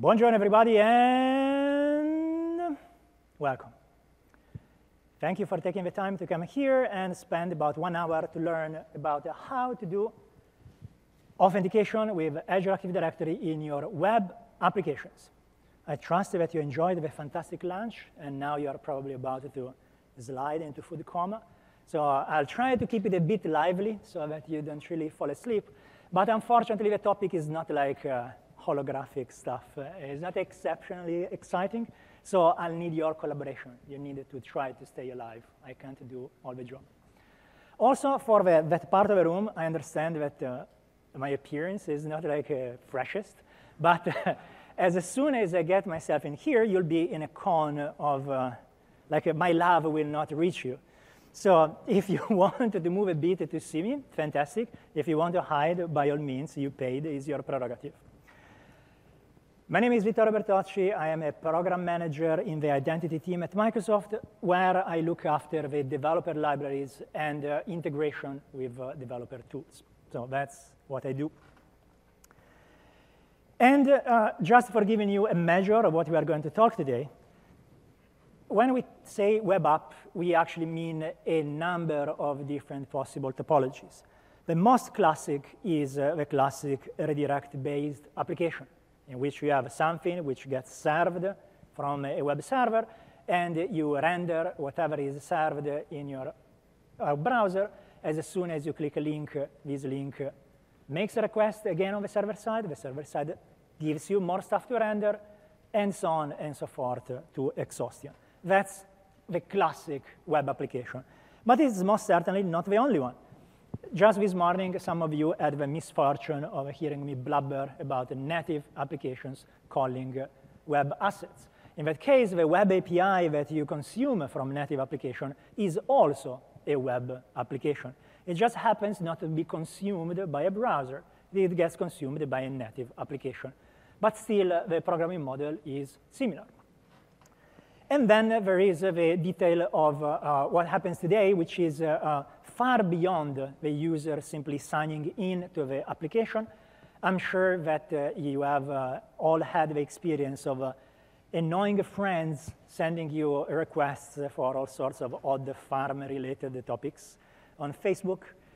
Buongiorno, everybody, and welcome. Thank you for taking the time to come here and spend about 1 hour to learn about how to do authentication with Azure Active Directory in your web applications. I trust that you enjoyed the fantastic lunch, and now you are probably about to slide into food coma. So I'll try to keep it a bit lively so that you don't really fall asleep. But unfortunately, the topic is not like holographic stuff. It's not exceptionally exciting. So I'll need your collaboration. You need to try to stay alive. I can't do all the job. Also, for that part of the room, I understand that my appearance is not like freshest. But as soon as I get myself in here, you'll be in a cone of, my love will not reach you. So if you want to move a bit to see me, fantastic. If you want to hide, by all means, you paid, is your prerogative. My name is Vittorio Bertocci. I am a program manager in the identity team at Microsoft, where I look after the developer libraries and integration with developer tools. So that's what I do. And just for giving you a measure of what we are going to talk today, when we say web app, we actually mean a number of different possible topologies. The most classic is the classic redirect-based application, in which you have something which gets served from a web server, and you render whatever is served in your browser. As soon as you click a link, this link makes a request again on the server side gives you more stuff to render, and so on and so forth to exhaustion. That's the classic web application. But it's most certainly not the only one. Just this morning, some of you had the misfortune of hearing me blubber about native applications calling web assets. In that case, the web API that you consume from native application is also a web application. It just happens not to be consumed by a browser. It gets consumed by a native application. But still, the programming model is similar. And then there is the detail of what happens today, which is far beyond the user simply signing in to the application. I'm sure that you have all had the experience of annoying friends sending you requests for all sorts of odd farm-related topics on Facebook.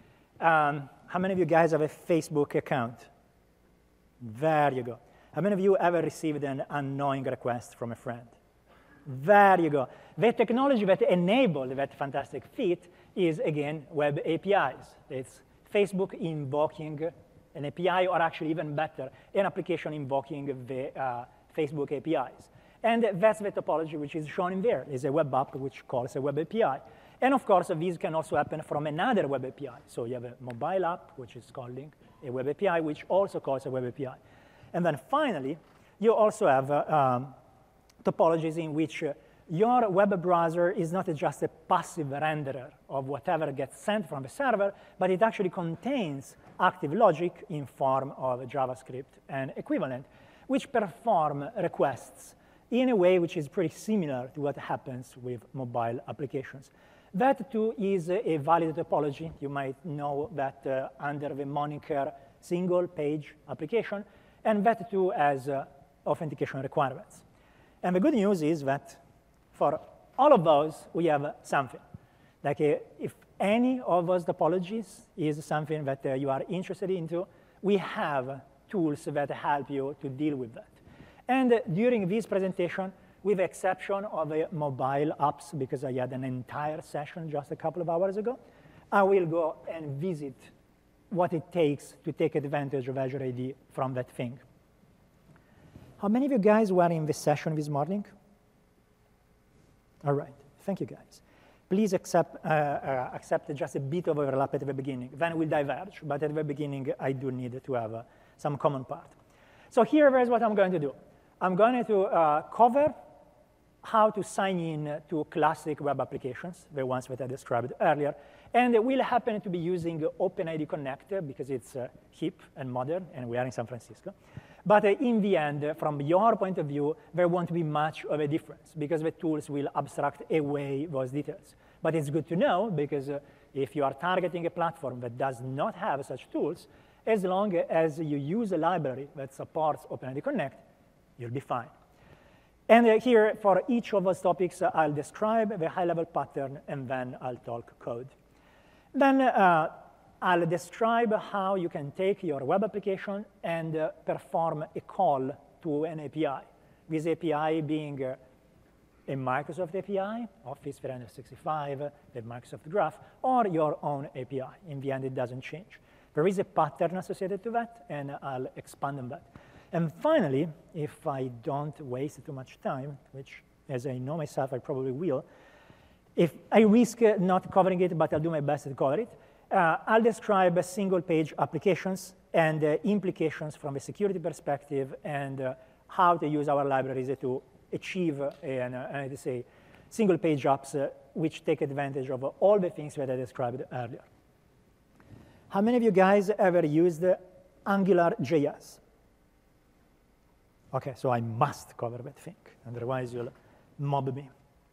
How many of you guys have a Facebook account? There you go. How many of you ever received an annoying request from a friend? There you go. The technology that enabled that fantastic feat is, again, web APIs. It's Facebook invoking an API, or actually even better, an application invoking the Facebook APIs. And that's the topology which is shown in there. It's a web app which calls a web API. And of course, these can also happen from another web API. So you have a mobile app, which is calling a web API, which also calls a web API. And then finally, you also have topologies in which your web browser is not just a passive renderer of whatever gets sent from the server, but it actually contains active logic in form of JavaScript and equivalent, which perform requests in a way which is pretty similar to what happens with mobile applications. That, too, is a valid topology. You might know that under the moniker single-page application, and that, too, has authentication requirements. And the good news is that for all of those, we have something. Like if any of those topologies is something that you are interested into, we have tools that help you to deal with that. And during this presentation, with the exception of the mobile apps, because I had an entire session just a couple of hours ago, I will go and visit what it takes to take advantage of Azure AD from that thing. How many of you guys were in this session this morning? All right, thank you guys. Please accept just a bit of overlap at the beginning, then we'll diverge, but at the beginning I do need to have some common part. So here's what I'm going to do. I'm going to cover how to sign in to classic web applications, the ones that I described earlier, and we'll happen to be using OpenID Connect because it's hip and modern, and we are in San Francisco. But in the end, from your point of view, there won't be much of a difference because the tools will abstract away those details. But it's good to know because if you are targeting a platform that does not have such tools, as long as you use a library that supports OpenID Connect, you'll be fine. And here, for each of those topics, I'll describe the high-level pattern, and then I'll talk code. Then I'll describe how you can take your web application and perform a call to an API. This API being a Microsoft API, Office 365, the Microsoft Graph, or your own API. In the end, it doesn't change. There is a pattern associated to that, and I'll expand on that. And finally, if I don't waste too much time, which, as I know myself, I probably will, if I risk not covering it, but I'll do my best to cover it, I'll describe single-page applications and implications from a security perspective and how to use our libraries to achieve single-page apps which take advantage of all the things that I described earlier. How many of you guys ever used AngularJS? OK, so I must cover that thing. Otherwise, you'll mob me.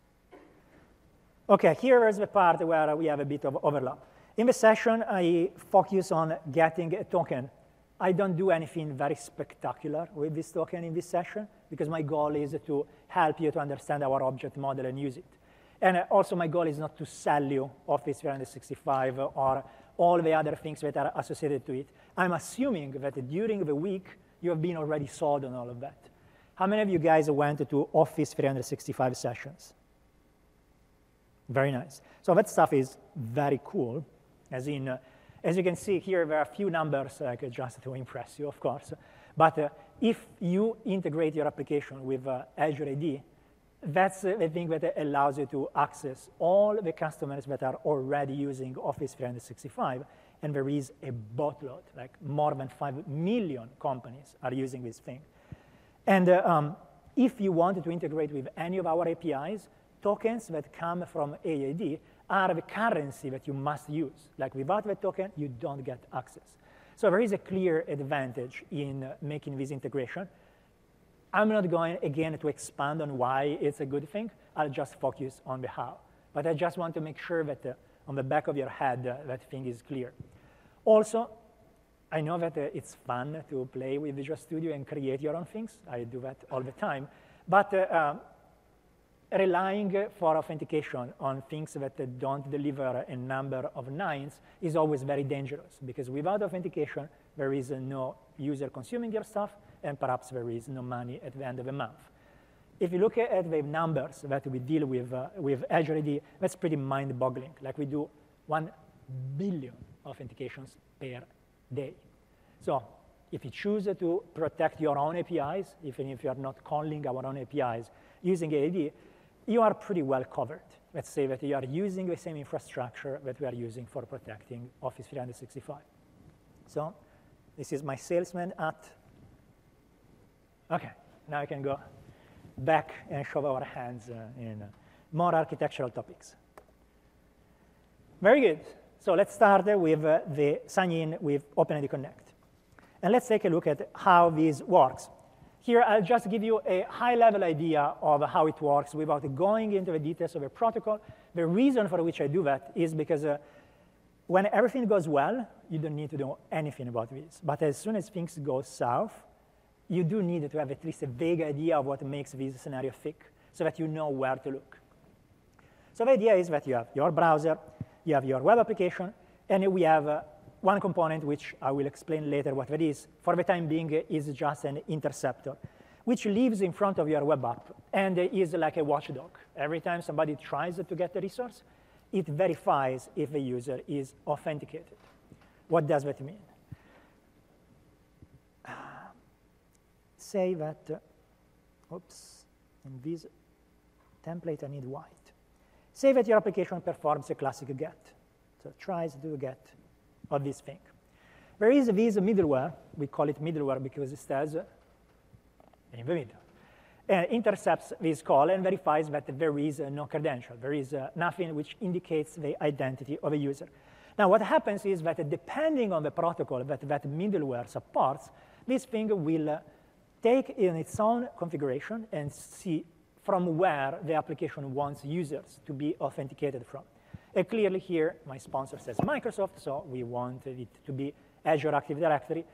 OK, here is the part where we have a bit of overlap. In the session, I focus on getting a token. I don't do anything very spectacular with this token in this session, because my goal is to help you to understand our object model and use it. And also, my goal is not to sell you Office 365 or all the other things that are associated to it. I'm assuming that during the week, you have been already sold on all of that. How many of you guys went to Office 365 sessions? Very nice. So that stuff is very cool. As you can see here, there are a few numbers just to impress you, of course. But if you integrate your application with Azure AD, that's the thing that allows you to access all the customers that are already using Office 365. And there is a boatload, like more than 5 million companies are using this thing. And if you want to integrate with any of our APIs, tokens that come from AAD are the currency that you must use. Like without the token, you don't get access. So there is a clear advantage in making this integration. I'm not going, again, to expand on why it's a good thing. I'll just focus on the how. But I just want to make sure that on the back of your head, that thing is clear. Also, I know that it's fun to play with Visual Studio and create your own things. I do that all the time. But relying for authentication on things that don't deliver a number of nines is always very dangerous, because without authentication, there is no user consuming your stuff, and perhaps there is no money at the end of the month. If you look at the numbers that we deal with Azure AD, that's pretty mind-boggling. Like we do 1 billion authentications per day. So if you choose to protect your own APIs, even if you are not calling our own APIs using AAD, you are pretty well covered. Let's say that you are using the same infrastructure that we are using for protecting Office 365. So this is my salesman hat. OK, now I can go back and show our hands in more architectural topics. Very good. So let's start with the sign-in with OpenID Connect. And let's take a look at how this works. Here, I'll just give you a high-level idea of how it works without going into the details of the protocol. The reason for which I do that is because when everything goes well, you don't need to know anything about this. But as soon as things go south, you do need to have at least a vague idea of what makes this scenario thick, so that you know where to look. So the idea is that you have your browser, you have your web application, and we have one component, which I will explain later what that is. For the time being, is just an interceptor, which lives in front of your web app and is like a watchdog. Every time somebody tries to get the resource, it verifies if the user is authenticated. What does that mean? Say that, oops, in this template I need white. Say that your application performs a classic get. So it tries to do a get of this thing. There is this middleware. We call it middleware because it says in the middle. And intercepts this call and verifies that there is no credential. There is nothing which indicates the identity of a user. Now, what happens is that depending on the protocol that middleware supports, this thing will take in its own configuration and see from where the application wants users to be authenticated from. And clearly here, my sponsor says Microsoft, so we want it to be Azure Active Directory.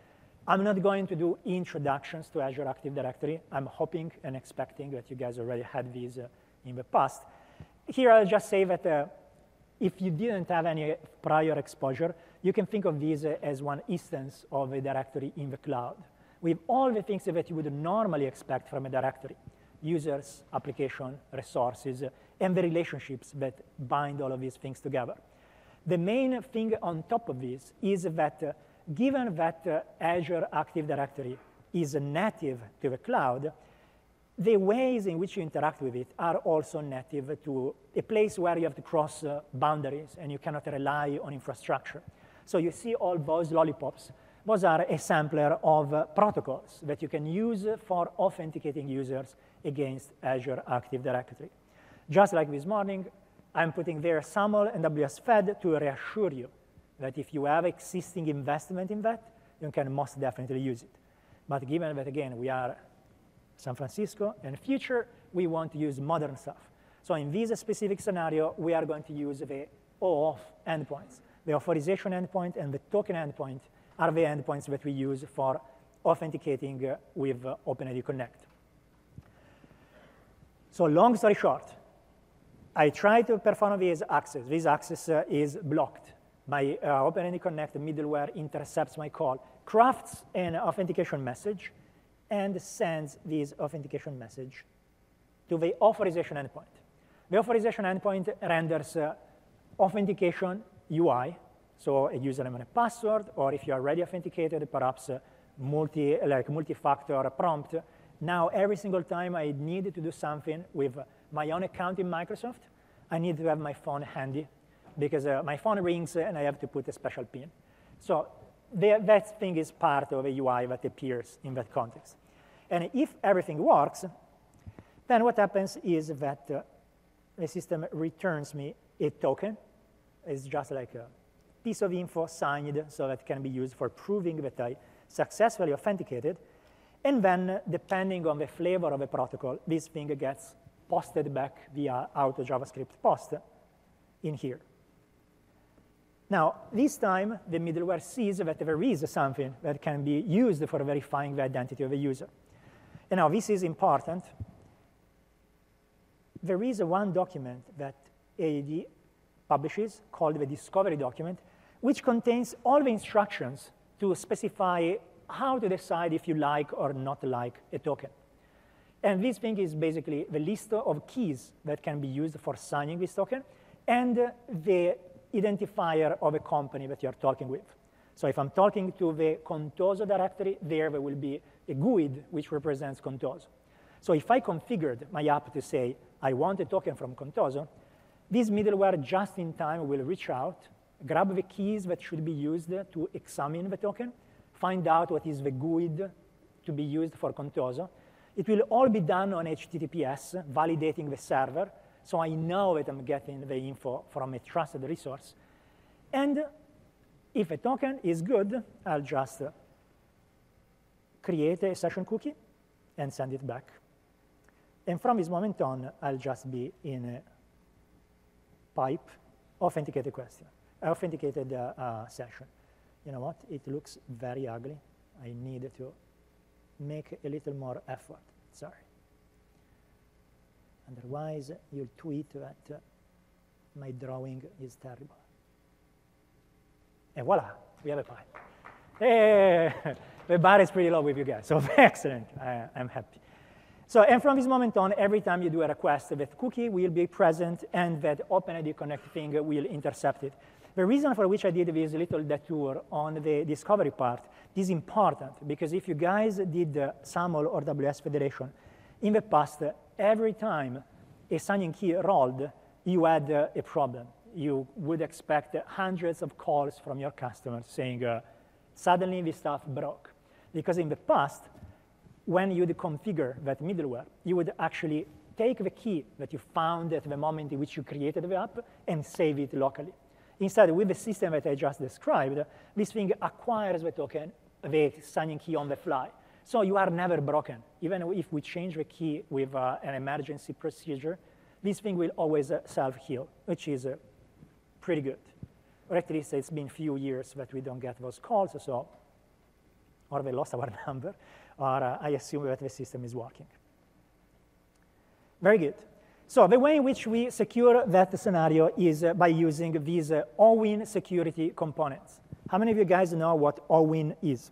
I'm not going to do introductions to Azure Active Directory. I'm hoping and expecting that you guys already had these in the past. Here, I'll just say that if you didn't have any prior exposure, you can think of these as one instance of a directory in the cloud, with all the things that you would normally expect from a directory: users, application, resources, and the relationships that bind all of these things together. The main thing on top of this is that given that Azure Active Directory is native to the cloud, the ways in which you interact with it are also native to a place where you have to cross boundaries and you cannot rely on infrastructure. So you see all those lollipops. Those are a sampler of protocols that you can use for authenticating users against Azure Active Directory. Just like this morning, I'm putting there SAML and AWS Fed to reassure you that if you have existing investment in that, you can most definitely use it. But given that, again, we are San Francisco and future, we want to use modern stuff. So in this specific scenario, we are going to use the OAuth endpoints. The authorization endpoint and the token endpoint are the endpoints that we use for authenticating with OpenID Connect. So long story short, I try to perform this access. This access is blocked. My OpenID Connect middleware intercepts my call, crafts an authentication message, and sends this authentication message to the authorization endpoint. The authorization endpoint renders authentication UI, so a username and a password, or if you are already authenticated, perhaps multi-factor prompt. Now, every single time I need to do something with my own account in Microsoft, I need to have my phone handy, because my phone rings and I have to put a special PIN. So that thing is part of a UI that appears in that context. And if everything works, then what happens is that the system returns me a token. It's just like a piece of info signed, so that can be used for proving that I successfully authenticated. And then, depending on the flavor of the protocol, this thing gets posted back via auto JavaScript post in here. Now, this time, the middleware sees that there is something that can be used for verifying the identity of the user. And now, this is important. There is one document that AAD publishes called the discovery document, which contains all the instructions to specify how to decide if you like or not like a token. And this thing is basically the list of keys that can be used for signing this token and the identifier of a company that you're talking with. So if I'm talking to the Contoso directory, there will be a GUID which represents Contoso. So if I configured my app to say, I want a token from Contoso, this middleware just in time will reach out, grab the keys that should be used to examine the token, find out what is the GUID to be used for Contoso. It will all be done on HTTPS, validating the server, so I know that I'm getting the info from a trusted resource. And if a token is good, I'll just create a session cookie and send it back. And from this moment on, I'll just be in a pipe authenticated session. You know what? It looks very ugly. I need to make a little more effort. Sorry. Otherwise, you'll tweet that my drawing is terrible. And voila, we have a pipe. Hey, the bar is pretty low with you guys, so excellent. I'm happy. So, and from this moment on, every time you do a request, that cookie will be present and that OpenID Connect thing will intercept it. The reason for which I did this little detour on the discovery part is important, because if you guys did SAML or AWS Federation, in the past, every time a signing key rolled, you had a problem. You would expect hundreds of calls from your customers saying, suddenly this stuff broke. Because in the past, when you'd configure that middleware, you would actually take the key that you found at the moment in which you created the app and save it locally. Instead, with the system that I just described, this thing acquires the token, the signing key on the fly. So you are never broken. Even if we change the key with an emergency procedure, this thing will always self-heal, which is pretty good. Or at least it's been a few years that we don't get those calls, so or they lost our number, or I assume that the system is working. Very good. So the way in which we secure that scenario is by using these OWIN security components. How many of you guys know what OWIN is?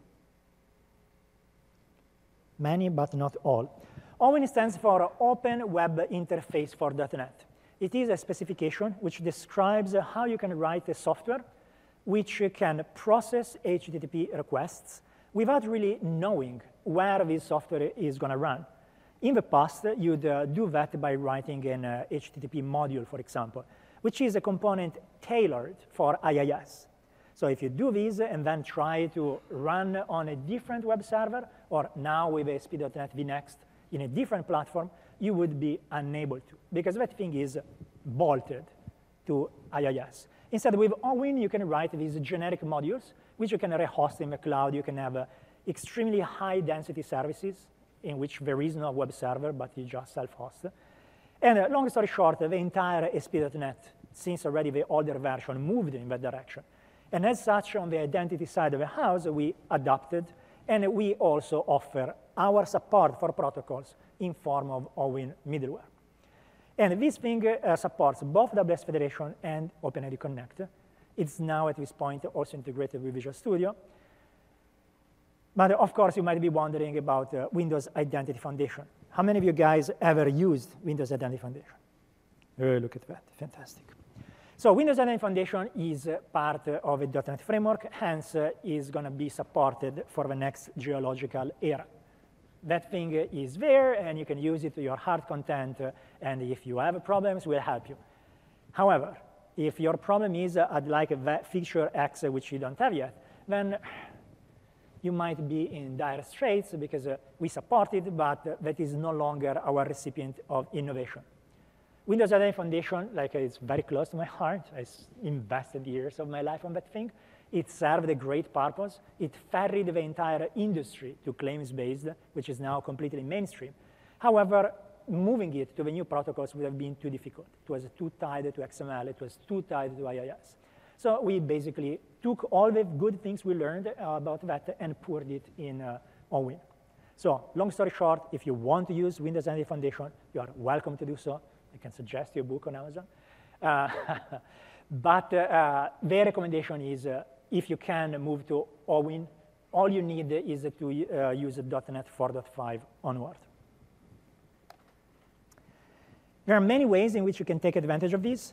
Many, but not all. OWIN stands for Open Web Interface for .NET. It is a specification which describes how you can write a software which can process HTTP requests without really knowing where this software is going to run. In the past, you'd do that by writing an HTTP module, for example, which is a component tailored for IIS. So if you do this and then try to run on a different web server, or now with ASP.NET vNext in a different platform, you would be unable to, because that thing is bolted to IIS. Instead, with OWIN, you can write these generic modules, which you can rehost in the cloud. You can have extremely high-density services in which there is no web server, but you just self-host. And long story short, the entire ASP.NET, since already the older version, moved in that direction. And as such, on the identity side of the house, we adopted, and we also offer our support for protocols in form of OWIN middleware. And this thing supports both WS Federation and OpenID Connect. It's now, at this point, also integrated with Visual Studio. But of course, you might be wondering about Windows Identity Foundation. How many of you guys ever used Windows Identity Foundation? Oh, look at that, fantastic. So Windows Identity Foundation is part of a .NET framework, hence is going to be supported for the next geological era. That thing is there, and you can use it to your heart content, and if you have problems, we'll help you. However, if your problem is I'd like a feature X which you don't have yet, then you might be in dire straits because we support it, but that is no longer our recipient of innovation. Windows Identity Foundation, it's very close to my heart. I invested years of my life on that thing. It served a great purpose. It ferried the entire industry to claims-based, which is now completely mainstream. However, moving it to the new protocols would have been too difficult. It was too tied to XML. It was too tied to IIS. So we basically took all the good things we learned about that and poured it in OWIN. So long story short, if you want to use Windows Identity Foundation, you are welcome to do so. I can suggest you a book on Amazon. But their recommendation is if you can move to OWIN, all you need is to use .NET 4.5 onward. There are many ways in which you can take advantage of this.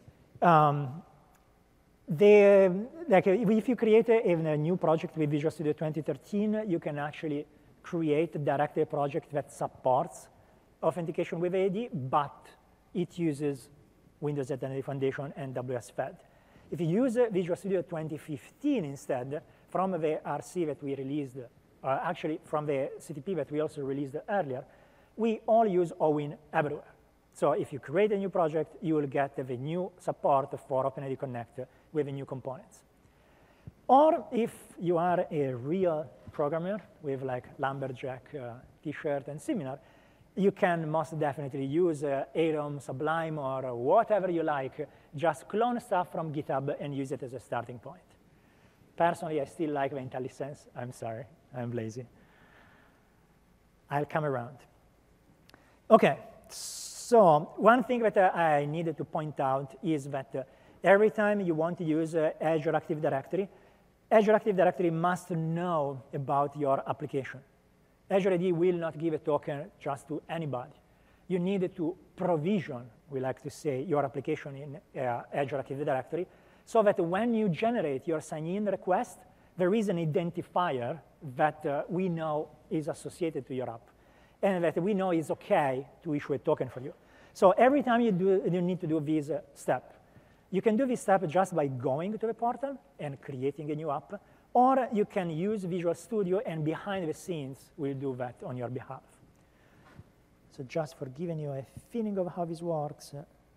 If you create a new project with Visual Studio 2013, you can actually create directly a project that supports authentication with AD, but it uses Windows Identity Foundation and WS-Fed. If you use Visual Studio 2015 instead, from the RC that we released, actually from the CTP that we also released earlier, we all use OWIN everywhere. So if you create a new project, you will get the new support for OpenID Connect with the new components. Or if you are a real programmer with Lumberjack t-shirt and similar, you can most definitely use Atom, Sublime, or whatever you like. Just clone stuff from GitHub and use it as a starting point. Personally, I still like the IntelliSense. I'm sorry, I'm lazy. I'll come around. OK, so one thing that I needed to point out is that every time you want to use Azure Active Directory must know about your application. Azure AD will not give a token just to anybody. You need to provision, we like to say, your application in Azure Active Directory so that when you generate your sign-in request, there is an identifier that we know is associated to your app and that we know is OK to issue a token for you. So every time you need to do this step. You can do this step just by going to the portal and creating a new app, or you can use Visual Studio, and behind the scenes, we'll do that on your behalf. So just for giving you a feeling of how this works,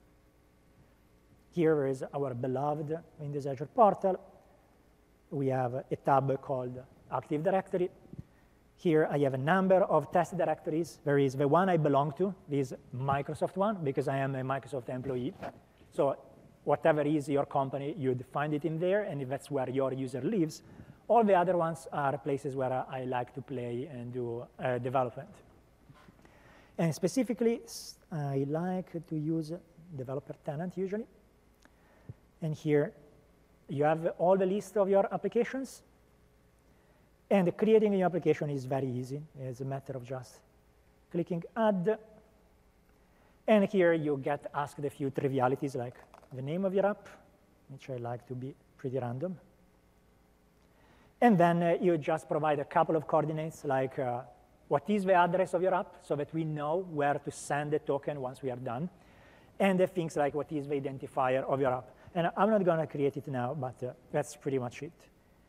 here is our beloved Windows Azure portal. We have a tab called Active Directory. Here I have a number of test directories. There is the one I belong to, this Microsoft one, because I am a Microsoft employee. So whatever is your company, you'd find it in there, and that's where your user lives. All the other ones are places where I like to play and do development. And specifically, I like to use developer tenant usually. And here you have all the list of your applications. And creating a new application is very easy. It's a matter of just clicking add. And here you get asked a few trivialities like the name of your app, which I like to be pretty random. And then you just provide a couple of coordinates like what is the address of your app so that we know where to send the token once we are done. And things like what is the identifier of your app. And I'm not going to create it now, but that's pretty much it.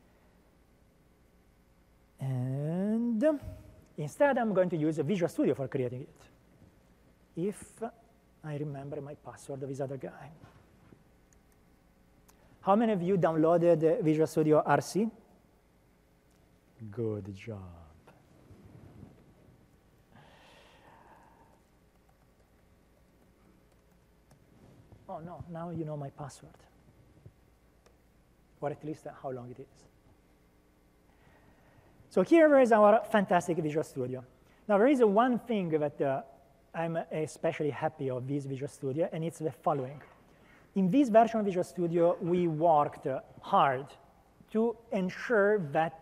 And instead, I'm going to use a Visual Studio for creating it, if I remember my password of this other guy. How many of you downloaded Visual Studio RC? Good job. Oh, no, now you know my password, or at least how long it is. So here is our fantastic Visual Studio. Now, there is one thing that I'm especially happy of this Visual Studio, and it's the following. In this version of Visual Studio, we worked hard to ensure that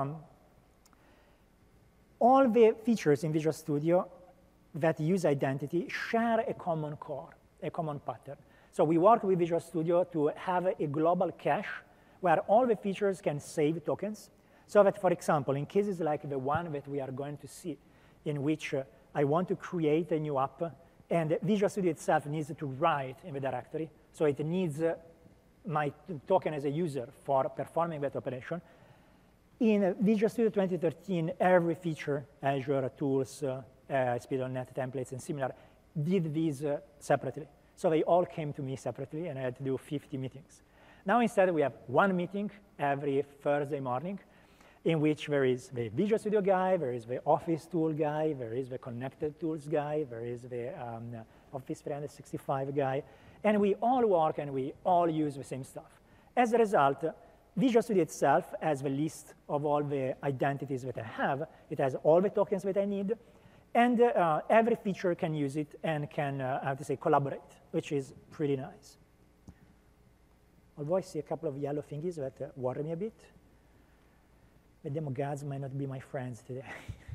all the features in Visual Studio that use identity share a common core, a common pattern. So we work with Visual Studio to have a global cache where all the features can save tokens, so that, for example, in cases like the one that we are going to see, in which I want to create a new app, and Visual Studio itself needs to write in the directory, so it needs my token as a user for performing that operation. In Visual Studio 2013, every feature, Azure, Tools, ASP.NET Templates, and similar, did these separately. So they all came to me separately, and I had to do 50 meetings. Now, instead, we have one meeting every Thursday morning, in which there is the Visual Studio guy, there is the Office tool guy, there is the Connected Tools guy, there is the Office 365 guy, and we all work and we all use the same stuff. As a result, Visual Studio itself has the list of all the identities that I have. It has all the tokens that I need, and every feature can use it and can, I have to say, collaborate, which is pretty nice. Although I see a couple of yellow thingies that worry me a bit. The demo gods might not be my friends today.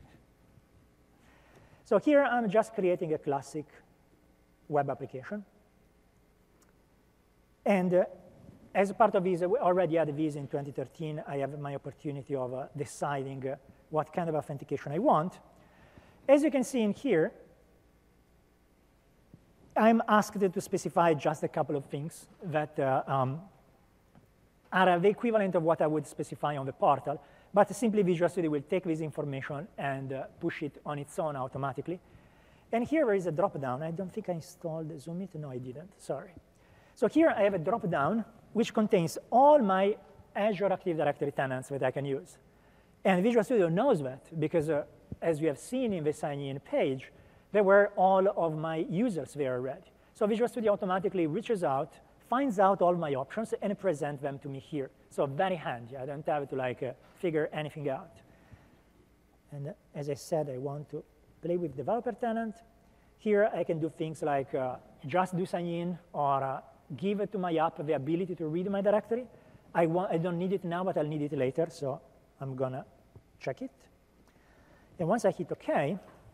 So here I'm just creating a classic web application. And as part of this, we already had this in 2013. I have my opportunity of deciding what kind of authentication I want. As you can see in here, I'm asked to specify just a couple of things that are the equivalent of what I would specify on the portal, but simply Visual Studio will take this information and push it on its own automatically. And here there is a drop-down. I don't think I installed Zoomit. No, I didn't. Sorry. So here I have a drop-down which contains all my Azure Active Directory tenants that I can use. And Visual Studio knows that because, as you have seen in the sign-in page, there were all of my users there already. So Visual Studio automatically reaches out, finds out all my options, and presents them to me here. So very handy. I don't have to figure anything out. And as I said, I want to play with developer tenant. Here I can do things like just do sign-in or give it to my app the ability to read my directory. I don't need it now, but I'll need it later, so I'm going to check it. And once I hit OK,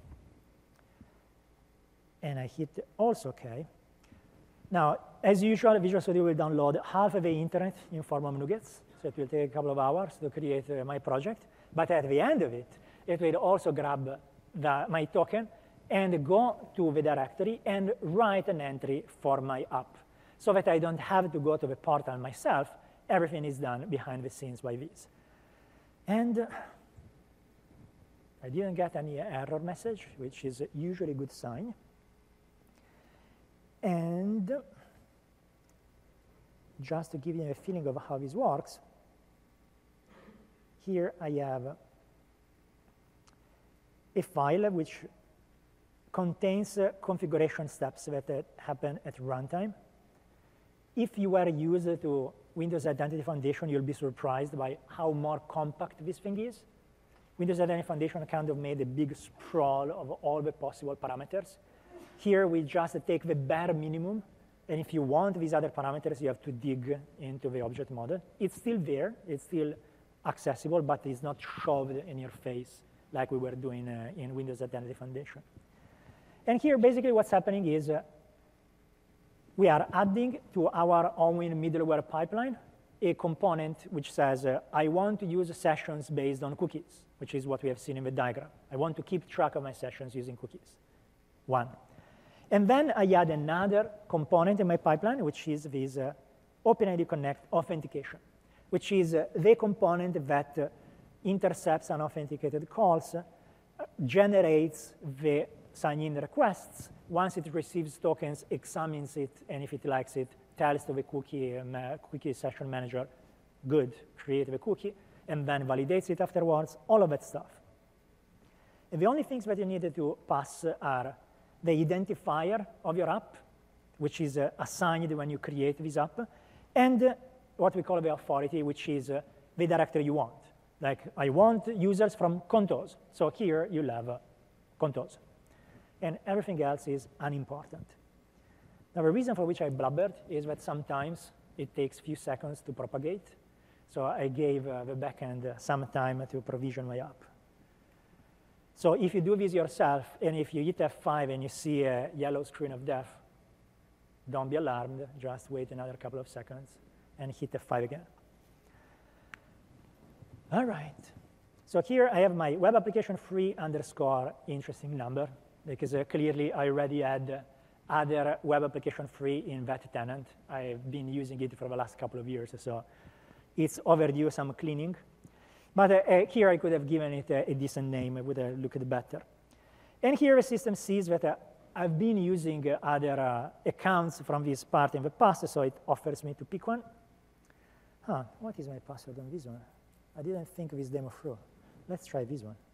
and I hit also OK, now, as usual, Visual Studio will download half of the internet in form of nuggets. So it will take a couple of hours to create my project. But at the end of it, it will also grab my token and go to the directory and write an entry for my app so that I don't have to go to the portal myself. Everything is done behind the scenes by this. And I didn't get any error message, which is usually a good sign. And just to give you a feeling of how this works, here I have a file which contains configuration steps that happen at runtime. If you were used to Windows Identity Foundation, you'll be surprised by how more compact this thing is. Windows Identity Foundation kind of made a big sprawl of all the possible parameters. Here, we just take the bare minimum, and if you want these other parameters, you have to dig into the object model. It's still there. It's still accessible, but it's not shoved in your face like we were doing in Windows Identity Foundation. And here, basically, what's happening is we are adding to our OWIN middleware pipeline a component which says, I want to use sessions based on cookies, which is what we have seen in the diagram. I want to keep track of my sessions using cookies, one. And then I add another component in my pipeline, which is this OpenID Connect authentication, which is the component that intercepts unauthenticated calls, generates the sign-in requests. Once it receives tokens, examines it, and if it likes it, tells to the cookie session manager, good, create the cookie, and then validates it afterwards, all of that stuff. And the only things that you needed to pass are the identifier of your app, which is assigned when you create this app, and what we call the authority, which is the directory you want. Like, I want users from Contos. So here you'll have Contos. And everything else is unimportant. Now, the reason for which I blubbered is that sometimes it takes a few seconds to propagate. So I gave the backend some time to provision my app. So if you do this yourself, and if you hit F5 and you see a yellow screen of death, don't be alarmed. Just wait another couple of seconds and hit F5 again. All right. So here I have my web application free _ interesting number, because clearly I already had other web application free in that tenant. I've been using it for the last couple of years, so it's overdue some cleaning. But here I could have given it a decent name. It would have looked better. And here the system sees that I've been using other accounts from this part in the past, so it offers me to pick one. What is my password on this one? I didn't think of this demo through. Let's try this one.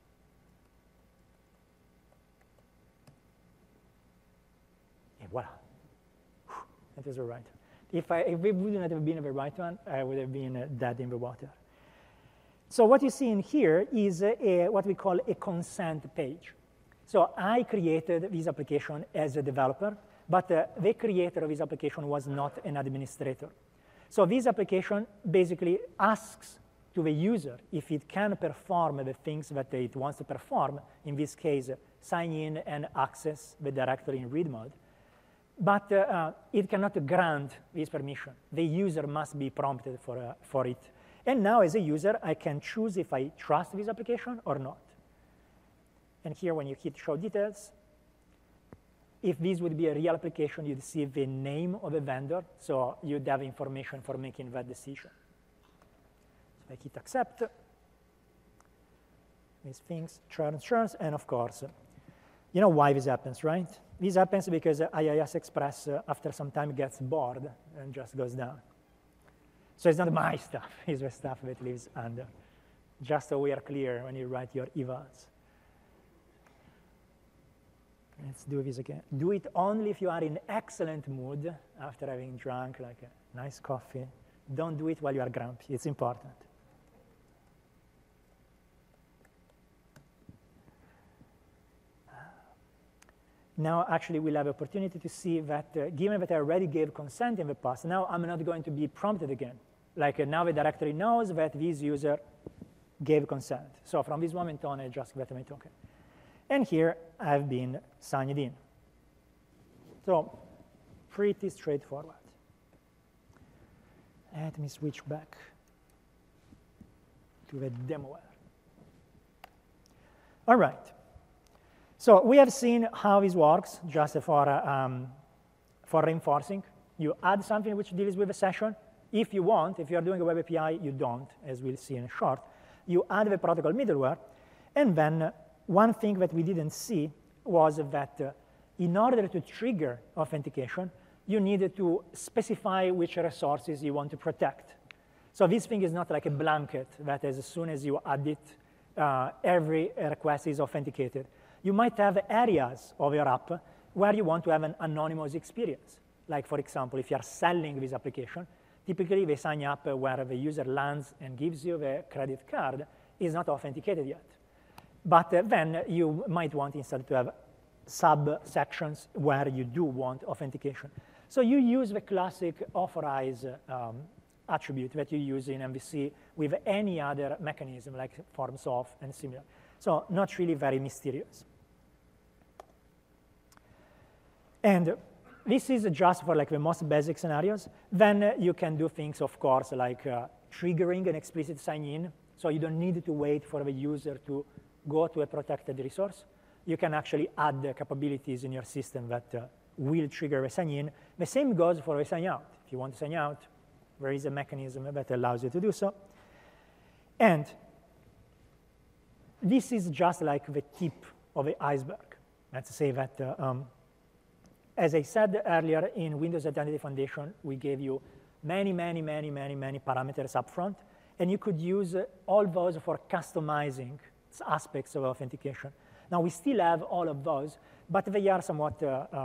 And voila. That was the right one. If it wouldn't have been the right one, I would have been dead in the water. So what you see in here is what we call a consent page. So I created this application as a developer, but the creator of this application was not an administrator. So this application basically asks to the user if it can perform the things that it wants to perform, in this case, sign in and access the directory in read mode. But it cannot grant this permission. The user must be prompted for it. And now, as a user, I can choose if I trust this application or not. And here, when you hit Show Details, if this would be a real application, you'd see the name of the vendor, so you'd have information for making that decision. So I hit Accept. These things, churns, and of course, you know why this happens, right? This happens because IIS Express, after some time, gets bored and just goes down. So it's not my stuff, it's the stuff that lives under. Just so we are clear when you write your evals. Let's do this again. Do it only if you are in excellent mood after having drunk like a nice coffee. Don't do it while you are grumpy. It's important. Now, actually, we'll have opportunity to see that given that I already gave consent in the past, now I'm not going to be prompted again. Like now the directory knows that this user gave consent. So from this moment on, I just get my token. And here, I've been signed in. So pretty straightforward. Let me switch back to the demo. All right. So we have seen how this works, just for reinforcing. You add something which deals with a session. If you want, if you're doing a web API, you don't, as we'll see in short. You add the protocol middleware. And then one thing that we didn't see was that in order to trigger authentication, you needed to specify which resources you want to protect. So this thing is not like a blanket that as soon as you add it, every request is authenticated. You might have areas of your app where you want to have an anonymous experience. Like, for example, if you are selling this application, Typically, the sign up where the user lands and gives you the credit card is not authenticated yet. But then you might want instead to have subsections where you do want authentication. So you use the classic authorize attribute that you use in MVC with any other mechanism like forms of and similar. So not really very mysterious. And this is just for like the most basic scenarios. Then you can do things, of course, like triggering an explicit sign-in. So you don't need to wait for the user to go to a protected resource. You can actually add the capabilities in your system that will trigger a sign-in. The same goes for a sign-out. If you want to sign out, there is a mechanism that allows you to do so. And this is just like the tip of the iceberg. Let's say that, as I said earlier, in Windows Identity Foundation, we gave you many parameters up front. And you could use all those for customizing aspects of authentication. Now, we still have all of those, but they are somewhat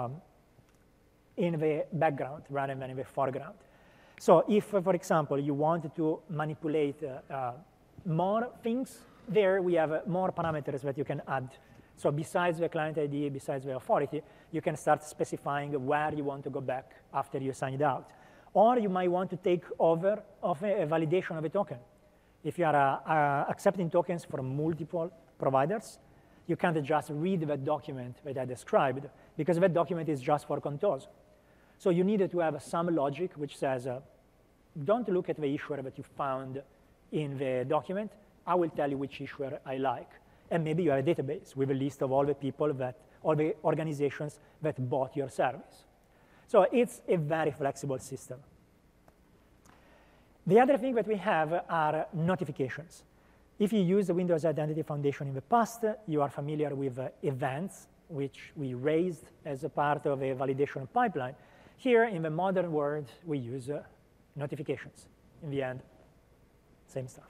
in the background rather than in the foreground. So if, for example, you want to manipulate more things, there we have more parameters that you can add. So besides the client ID, besides the authority, you can start specifying where you want to go back after you signed out. Or you might want to take over of a validation of a token. If you are accepting tokens from multiple providers, you can't just read the document that I described, because that document is just for Contoso. So you need to have some logic which says, don't look at the issuer that you found in the document. I will tell you which issuer I like. And maybe you have a database with a list of all the people all the organizations that bought your service. So it's a very flexible system. The other thing that we have are notifications. If you use the Windows Identity Foundation in the past, you are familiar with events, which we raised as a part of a validation pipeline. Here, in the modern world, we use notifications. In the end, same stuff.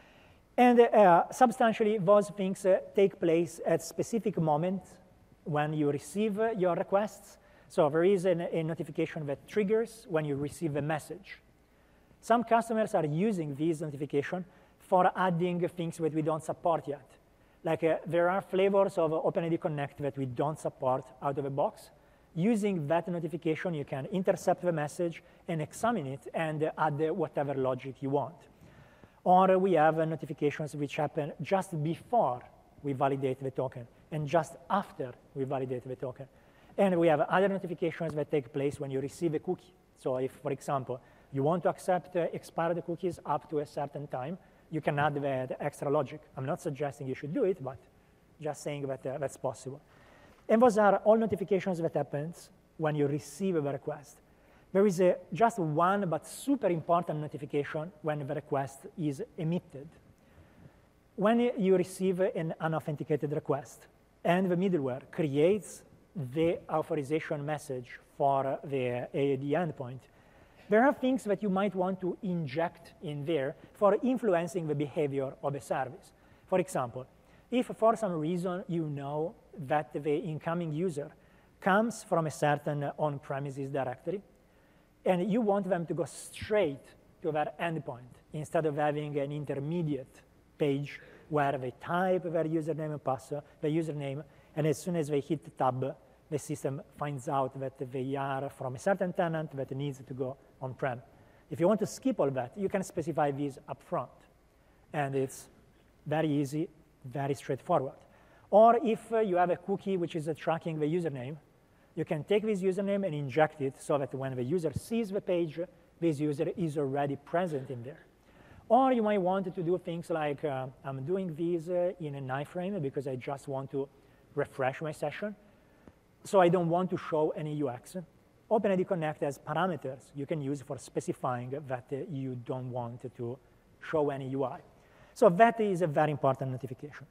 And substantially, those things take place at specific moments when you receive your requests. So there is a notification that triggers when you receive a message. Some customers are using these notifications for adding things that we don't support yet. Like there are flavors of OpenID Connect that we don't support out of the box. Using that notification, you can intercept the message and examine it and add whatever logic you want. Or we have notifications which happen just before we validate the token and just after we validate the token. And we have other notifications that take place when you receive a cookie. So if, for example, you want to accept expired cookies up to a certain time, you can add the extra logic. I'm not suggesting you should do it, but just saying that that's possible. And those are all notifications that happens when you receive a request. There is just one but super important notification when the request is emitted. When you receive an unauthenticated request and the middleware creates the authorization message for the AAD endpoint, there are things that you might want to inject in there for influencing the behavior of a service. For example, if for some reason you know that the incoming user comes from a certain on-premises directory, and you want them to go straight to their endpoint instead of having an intermediate page where they type their username and password, the username, and as soon as they hit tab, the system finds out that they are from a certain tenant that needs to go on-prem. If you want to skip all that, you can specify these up front. And it's very easy, very straightforward. Or if you have a cookie which is tracking the username, you can take this username and inject it so that when the user sees the page, this user is already present in there. Or you might want to do things like, I'm doing this in an iframe because I just want to refresh my session. So I don't want to show any UX. OpenID Connect has parameters you can use for specifying that you don't want to show any UI. So that is a very important notification.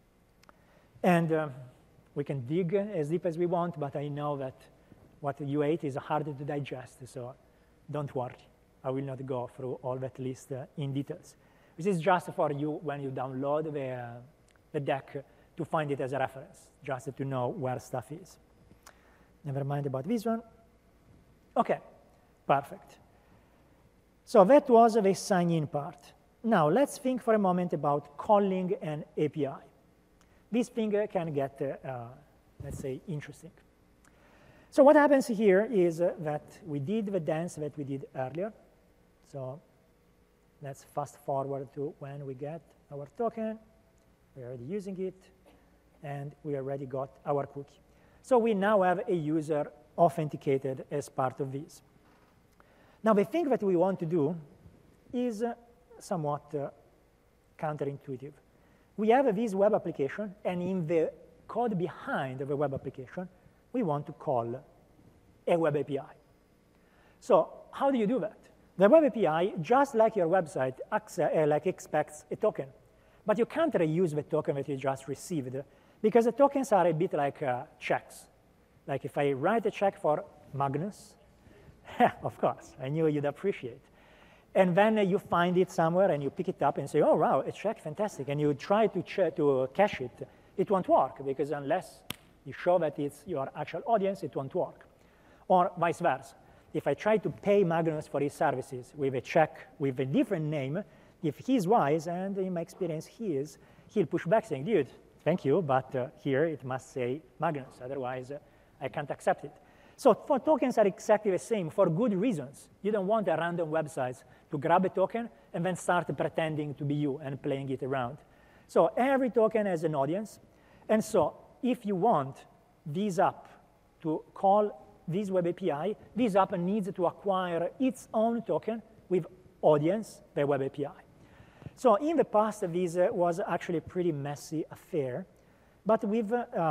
And we can dig as deep as we want, but I know that what you ate is hard to digest, so don't worry. I will not go through all that list in details. This is just for you when you download the deck to find it as a reference, just to know where stuff is. Never mind about this one. OK, perfect. So that was the sign-in part. Now, let's think for a moment about calling an API. This thing can get, let's say, interesting. So what happens here is that we did the dance that we did earlier. So let's fast forward to when we get our token. We're already using it, and we already got our cookie. So we now have a user authenticated as part of this. Now, the thing that we want to do is somewhat counterintuitive. We have this web application, and in the code behind the web application, we want to call a web API. So how do you do that? The web API, just like your website, expects a token. But you can't reuse the token that you just received, because the tokens are a bit like checks. Like if I write a check for Magnus, of course, I knew you'd appreciate. And then you find it somewhere, and you pick it up and say, oh, wow, a check, fantastic. And you try to cache it. It won't work, because unless you show that it's your actual audience, it won't work. Or vice versa. If I try to pay Magnus for his services with a check with a different name, if he's wise, and in my experience he is, he'll push back saying, dude, thank you, but here it must say Magnus. Otherwise, I can't accept it. So for tokens are exactly the same for good reasons. You don't want a random website to grab a token and then start pretending to be you and playing it around. So every token has an audience. And so if you want this app to call this web API, this app needs to acquire its own token with audience, the web API. So in the past, this was actually a pretty messy affair. But with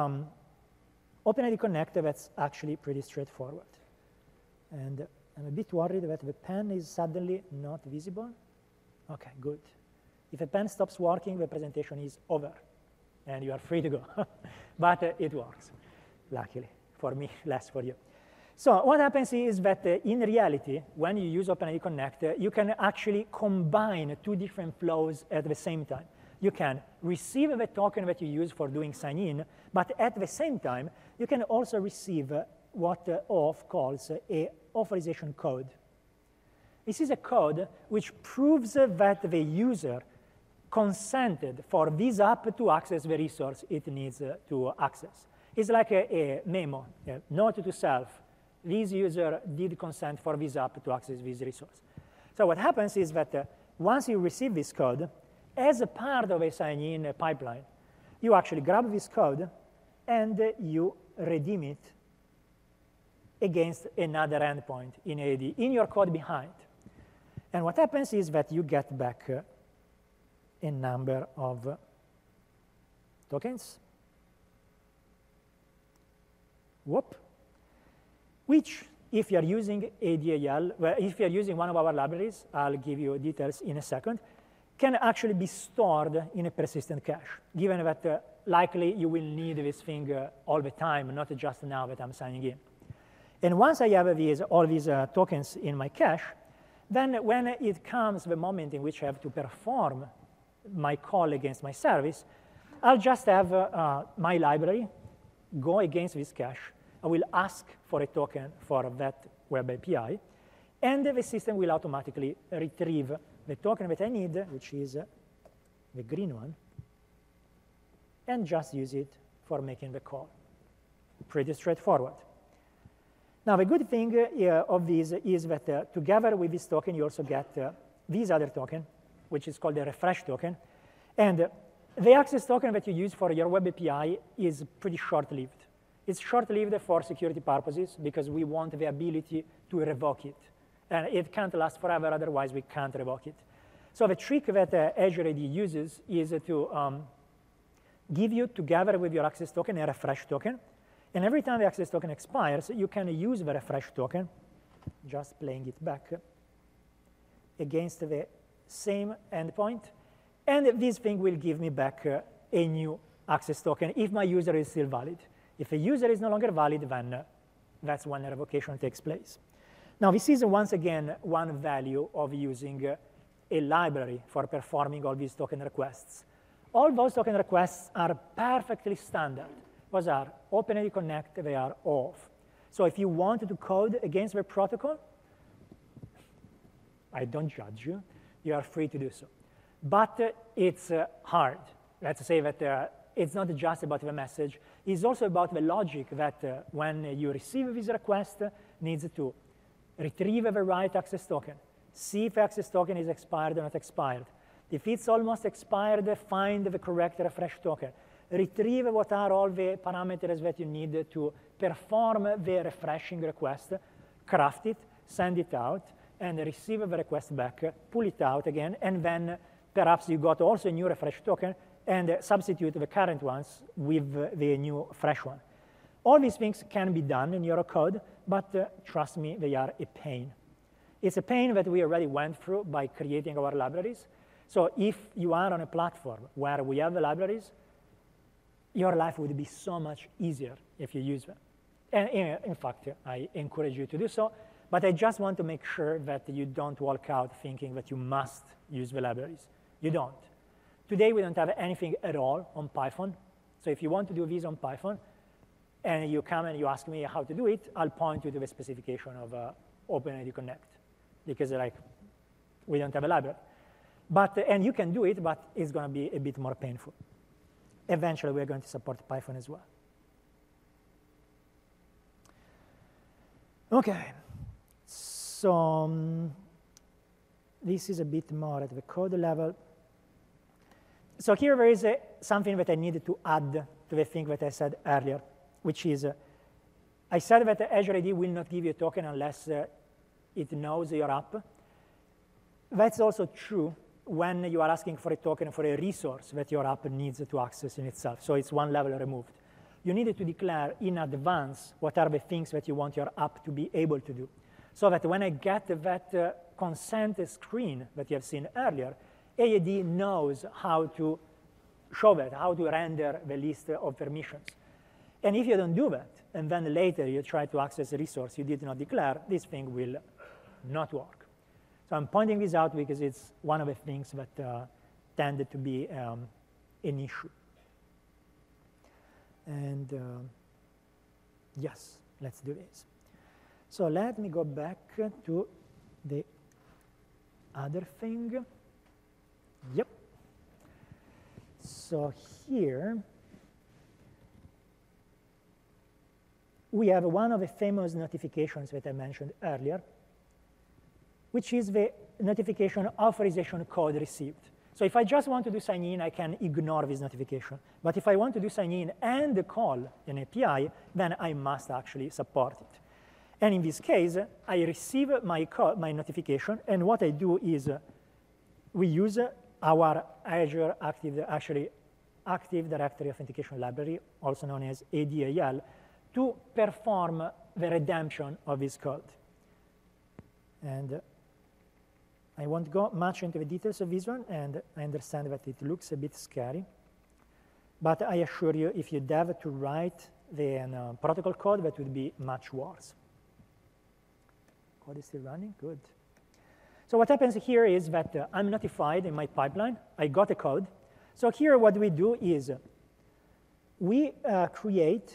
OpenID Connect, that's actually pretty straightforward. And I'm a bit worried that the pen is suddenly not visible. OK, good. If a pen stops working, the presentation is over, and you are free to go. But it works, luckily, for me, less for you. So what happens is that in reality, when you use OpenID Connect, you can actually combine two different flows at the same time. You can receive the token that you use for doing sign-in, but at the same time, you can also receive what OAuth calls a authorization code. This is a code which proves that the user consented for this app to access the resource it needs to access. It's like a memo, a note to self. This user did consent for this app to access this resource. So what happens is that once you receive this code, as a part of a sign-in pipeline, you actually grab this code and you redeem it against another endpoint in AD, in your code behind. And what happens is that you get back a number of tokens, which, if you're using ADAL, well, if you're using one of our libraries, I'll give you details in a second, can actually be stored in a persistent cache, given that likely you will need this thing all the time, not just now that I'm signing in. And once I have all these tokens in my cache, then when it comes the moment in which I have to perform my call against my service, I'll just have my library go against this cache. I will ask for a token for that web API, and the system will automatically retrieve the token that I need, which is the green one, and just use it for making the call. Pretty straightforward. Now, the good thing of this is that together with this token, you also get this other token, which is called the refresh token. And the access token that you use for your web API is pretty short-lived. It's short-lived for security purposes because we want the ability to revoke it. And it can't last forever, otherwise we can't revoke it. So the trick that Azure AD uses is to give you, together with your access token, a refresh token. And every time the access token expires, you can use the refresh token, just playing it back, against the same endpoint. And this thing will give me back a new access token if my user is still valid. If a user is no longer valid, then that's when revocation takes place. Now, this is, once again, one value of using a library for performing all these token requests. All those token requests are perfectly standard. Those are OpenID Connect, they are OAuth. So if you wanted to code against the protocol, I don't judge you. You are free to do so. But it's hard. Let's say that it's not just about the message. It's also about the logic that when you receive this request, needs to retrieve the right access token, see if the access token is expired or not expired. If it's almost expired, find the correct refresh token. Retrieve what are all the parameters that you need to perform the refreshing request, craft it, send it out, and receive the request back, pull it out again, and then perhaps you got also a new refresh token and substitute the current ones with the new fresh one. All these things can be done in your code, but trust me, they are a pain. It's a pain that we already went through by creating our libraries. So if you are on a platform where we have the libraries, your life would be so much easier if you use them. And in fact, I encourage you to do so. But I just want to make sure that you don't walk out thinking that you must use the libraries. You don't. Today, we don't have anything at all on Python. So if you want to do this on Python, and you come and you ask me how to do it, I'll point you to the specification of OpenID Connect. Because we don't have a library. And you can do it, but it's going to be a bit more painful. Eventually, we're going to support Python as well. OK. So this is a bit more at the code level. So here there is something that I needed to add to the thing that I said earlier, which is I said that Azure AD will not give you a token unless it knows your app. That's also true when you are asking for a token for a resource that your app needs to access in itself. So it's one level removed. You needed to declare in advance what are the things that you want your app to be able to do. So that when I get that consent screen that you have seen earlier, AAD knows how to show that, how to render the list of permissions. And if you don't do that, and then later you try to access a resource you did not declare, this thing will not work. So I'm pointing this out because it's one of the things that tended to be an issue. And yes, let's do this. So let me go back to the other thing. Yep. So here we have one of the famous notifications that I mentioned earlier, which is the notification authorization code received. So if I just want to do sign in, I can ignore this notification. But if I want to do sign in and call an API, then I must actually support it. And in this case, I receive my notification, and what I do is we use our Azure Active Directory Authentication Library, also known as ADAL, to perform the redemption of this code. And I won't go much into the details of this one, and I understand that it looks a bit scary. But I assure you, if you dare to write the protocol code, that would be much worse. Code is still running? Good. So what happens here is that I'm notified in my pipeline. I got a code. So here what we do is we create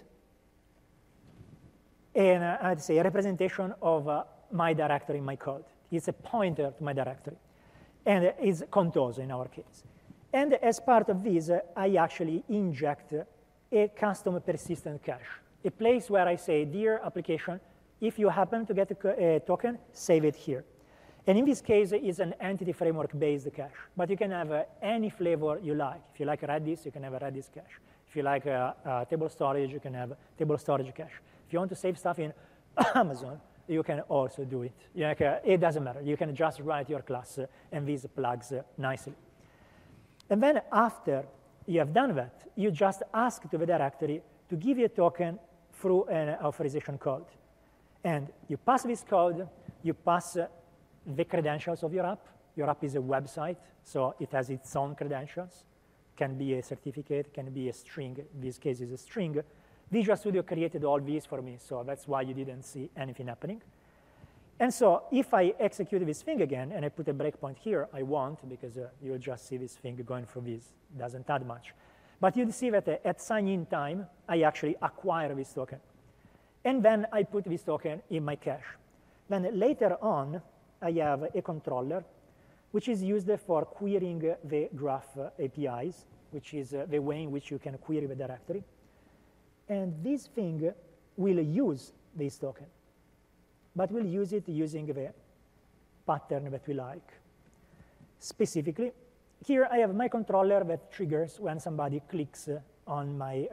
I'd say a representation of my directory in my code. It's a pointer to my directory. And it's Contoso in our case. And as part of this, I actually inject a custom persistent cache, a place where I say, dear application, if you happen to get a token, save it here. And in this case, it's an entity framework-based cache. But you can have any flavor you like. If you like Redis, you can have a Redis cache. If you like table storage, you can have table storage cache. If you want to save stuff in Amazon, you can also do it. It doesn't matter. You can just write your class, and this plugs nicely. And then after you have done that, you just ask to the directory to give you a token through an authorization code. And you pass this code, you pass the credentials of your app. Your app is a website, so it has its own credentials. Can be a certificate, can be a string. In this case, it's a string. Visual Studio created all these for me, so that's why you didn't see anything happening. And so if I execute this thing again, and I put a breakpoint here, I won't, because you'll just see this thing going through this. It doesn't add much. But you'll see that at sign-in time, I actually acquire this token. And then I put this token in my cache. Then later on, I have a controller, which is used for querying the graph APIs, which is the way in which you can query the directory. And this thing will use this token, but we'll use it using the pattern that we like. Specifically, here I have my controller that triggers when somebody clicks on my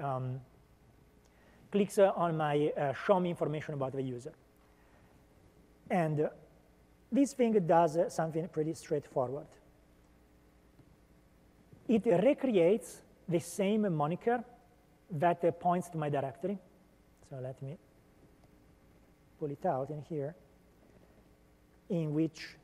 show me information about the user. And this thing does something pretty straightforward. It recreates the same moniker that points to my directory. So let me pull it out in here, in which,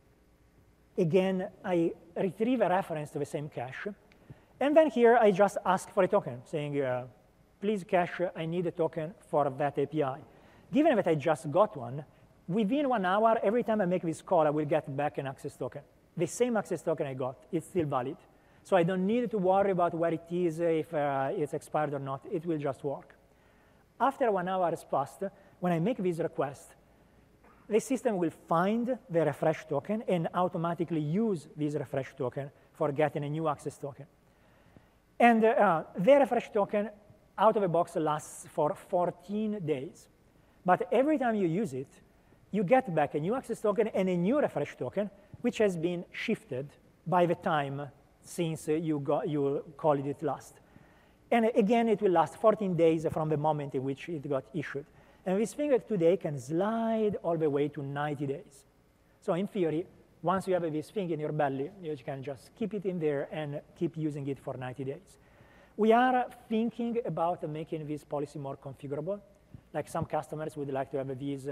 again, I retrieve a reference to the same cache. And then here, I just ask for a token, saying, please cache, I need a token for that API. Given that I just got one, within 1 hour, every time I make this call, I will get back an access token. The same access token I got, it's still valid. So I don't need to worry about where it is, if it's expired or not. It will just work. After 1 hour has passed, when I make this request, the system will find the refresh token and automatically use this refresh token for getting a new access token. And the refresh token out of the box lasts for 14 days. But every time you use it, you get back a new access token and a new refresh token, which has been shifted by the time since you called it last. And again, it will last 14 days from the moment in which it got issued. And this thing today can slide all the way to 90 days. So in theory, once you have this thing in your belly, you can just keep it in there and keep using it for 90 days. We are thinking about making this policy more configurable. Like some customers would like to have these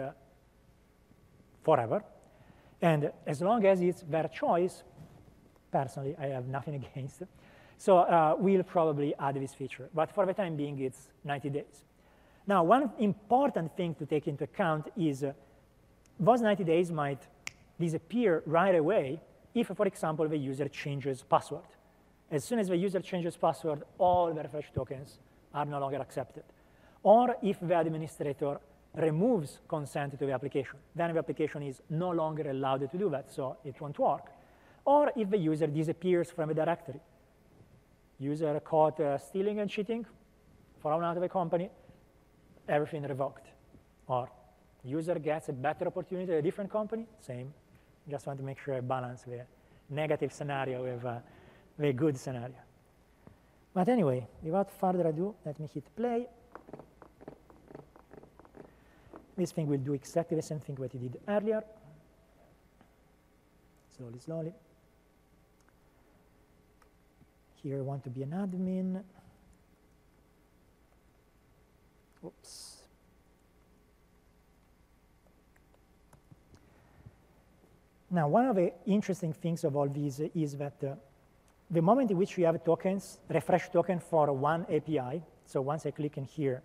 forever. And as long as it's their choice, personally, I have nothing against it. So we'll probably add this feature. But for the time being, it's 90 days. Now, one important thing to take into account is those 90 days might disappear right away if, for example, the user changes password. As soon as the user changes password, all the refresh tokens are no longer accepted. Or if the administrator removes consent to the application, then the application is no longer allowed to do that, so it won't work. Or if the user disappears from the directory. User caught stealing and cheating, thrown out of the company, everything revoked. Or user gets a better opportunity at a different company, same. Just want to make sure I balance the negative scenario with the good scenario. But anyway, without further ado, let me hit play. This thing will do exactly the same thing that it did earlier. Slowly, slowly. Here I want to be an admin. Oops. Now, one of the interesting things of all these is that the moment in which you have tokens, refresh token for one API, so once I click in here,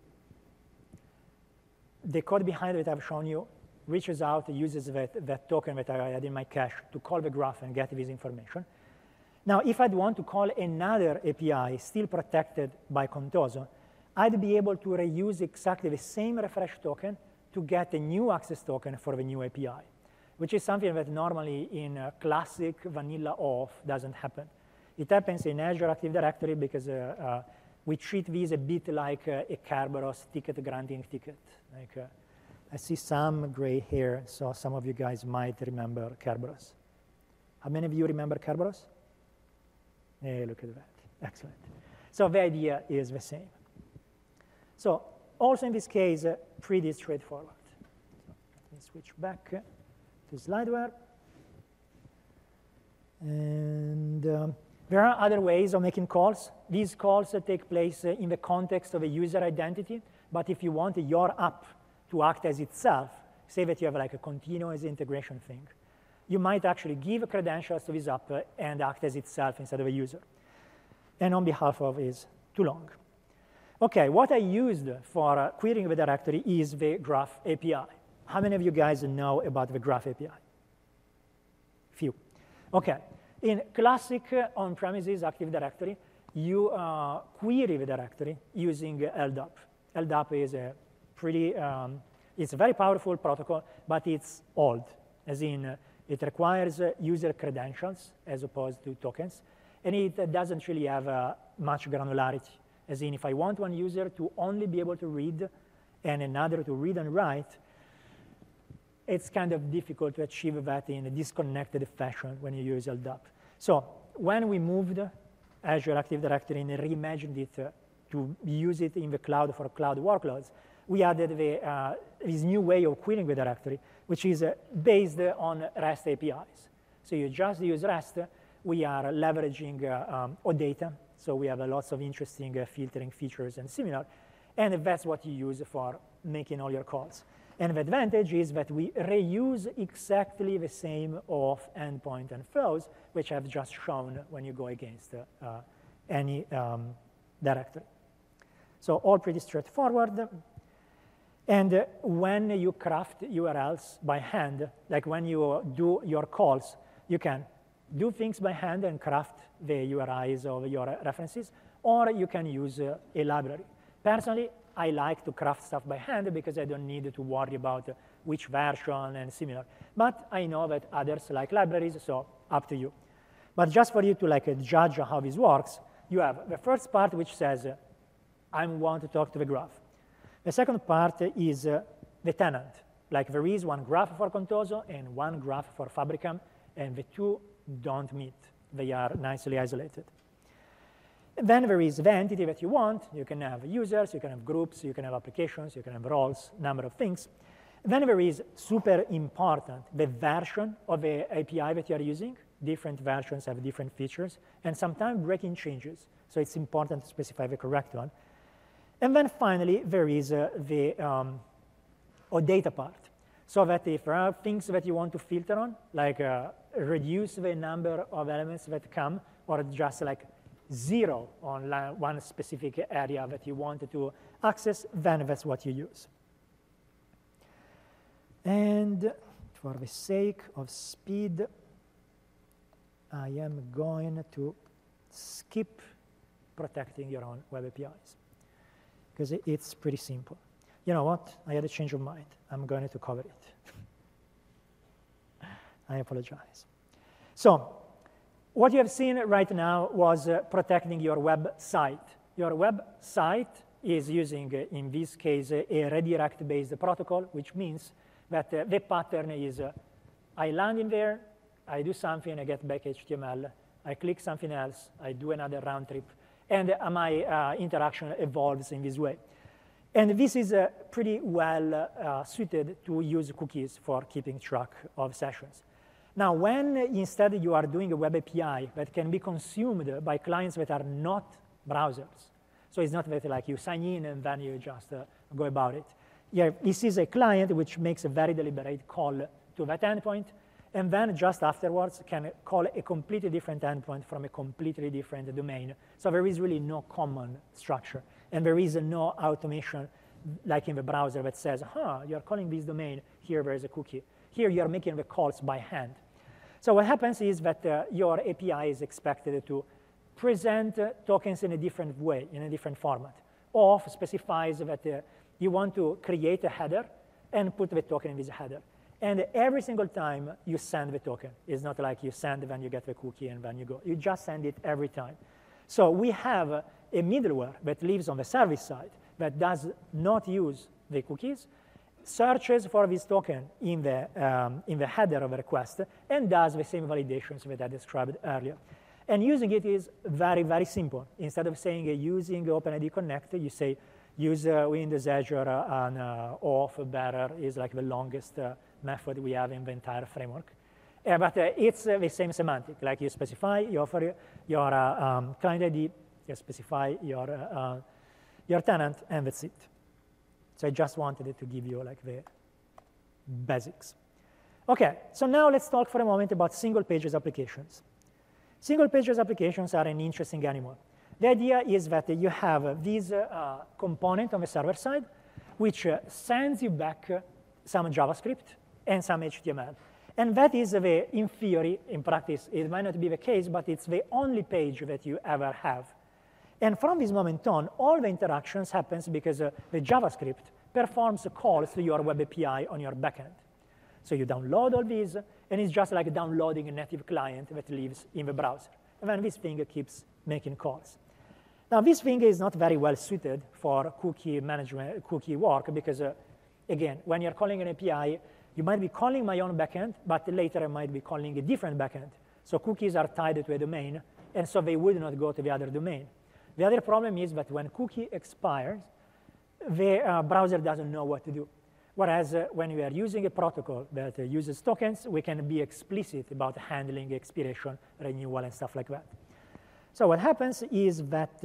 the code behind it I've shown you reaches out, uses that token that I had in my cache to call the graph and get this information. Now, if I'd want to call another API still protected by Contoso, I'd be able to reuse exactly the same refresh token to get a new access token for the new API, which is something that normally in classic vanilla OAuth doesn't happen. It happens in Azure Active Directory because we treat these a bit like a Kerberos ticket granting ticket. Like, I see some gray hair, so some of you guys might remember Kerberos. How many of you remember Kerberos? Hey, look at that. Excellent. So the idea is the same. So also in this case, pretty straightforward. So let me switch back to Slideware. And there are other ways of making calls. These calls take place in the context of a user identity. But if you want your app to act as itself, say that you have like a continuous integration thing, you might actually give credentials to this app and act as itself instead of a user. And on behalf of is too long. OK, what I used for querying the directory is the Graph API. How many of you guys know about the Graph API? Few. OK. In classic on-premises Active Directory, you query the directory using LDAP. LDAP is a pretty, it's a very powerful protocol, but it's old. as in it requires user credentials as opposed to tokens, and it doesn't really have much granularity, as in if I want one user to only be able to read and another to read and write, it's kind of difficult to achieve that in a disconnected fashion when you use LDAP. So when we moved Azure Active Directory and reimagined it to use it in the cloud for cloud workloads, we added this new way of querying the directory, which is based on REST APIs. So you just use REST. We are leveraging OData, so we have lots of interesting filtering features and similar, and that's what you use for making all your calls. And the advantage is that we reuse exactly the same auth endpoint and flows, which I've just shown when you go against any directory. So all pretty straightforward. And when you craft URLs by hand, like when you do your calls, you can do things by hand and craft the URIs of your references, or you can use a library. Personally, I like to craft stuff by hand because I don't need to worry about which version and similar. But I know that others like libraries, so up to you. But just for you to judge how this works, you have the first part which says, I want to talk to the graph. The second part is the tenant. Like there is one graph for Contoso and one graph for Fabricam, and the two don't meet. They are nicely isolated. And then there is the entity that you want. You can have users, you can have groups, you can have applications, you can have roles, number of things. And then there is super important, the version of the API that you are using. Different versions have different features, and sometimes breaking changes. So it's important to specify the correct one. And then finally, there is the OData part. So that if there are things that you want to filter on, like reduce the number of elements that come, or just like 0 on one specific area that you want to access, then that's what you use. And for the sake of speed, I am going to skip protecting your own web APIs, because it's pretty simple. You know what? I had a change of mind. I'm going to cover it. I apologize. So what you have seen right now was protecting your website. Your website is using, in this case, a redirect-based protocol, which means that the pattern is I land in there, I do something, I get back HTML, I click something else, I do another round trip, and my interaction evolves in this way. And this is pretty well suited to use cookies for keeping track of sessions. Now, when instead you are doing a web API that can be consumed by clients that are not browsers, so it's not that like you sign in and then you just go about it. Yeah, this is a client which makes a very deliberate call to that endpoint, and then just afterwards can call a completely different endpoint from a completely different domain. So there is really no common structure. And there is no automation like in the browser that says, you're calling this domain, here there is a cookie. Here you're making the calls by hand. So what happens is that your API is expected to present tokens in a different way, in a different format. Auth specifies that you want to create a header and put the token in this header. And every single time you send the token. It's not like you send, then you get the cookie, and then you go. You just send it every time. So we have a middleware that lives on the service side that does not use the cookies, searches for this token in the header of the request, and does the same validations that I described earlier. And using it is very, very simple. Instead of saying using OpenID Connect, you say use Windows Azure and auth bearer is like the longest method we have in the entire framework. But it's the same semantic. Like you specify, you offer your client ID, you specify your tenant, and that's it. So I just wanted to give you like the basics. OK, so now let's talk for a moment about single pages applications. Single pages applications are an interesting animal. The idea is that you have this component on the server side, which sends you back some JavaScript and some HTML. And that is in theory, in practice, it might not be the case, but it's the only page that you ever have. And from this moment on, all the interactions happens because the JavaScript performs calls to your web API on your backend. So you download all these, and it's just like downloading a native client that lives in the browser. And then this thing keeps making calls. Now, this thing is not very well suited for cookie management, cookie work, because, again, when you're calling an API, you might be calling my own backend, but later I might be calling a different backend. So cookies are tied to a domain, and so they would not go to the other domain. The other problem is that when cookie expires, the browser doesn't know what to do. Whereas when we are using a protocol that uses tokens, we can be explicit about handling expiration, renewal, and stuff like that. So what happens is that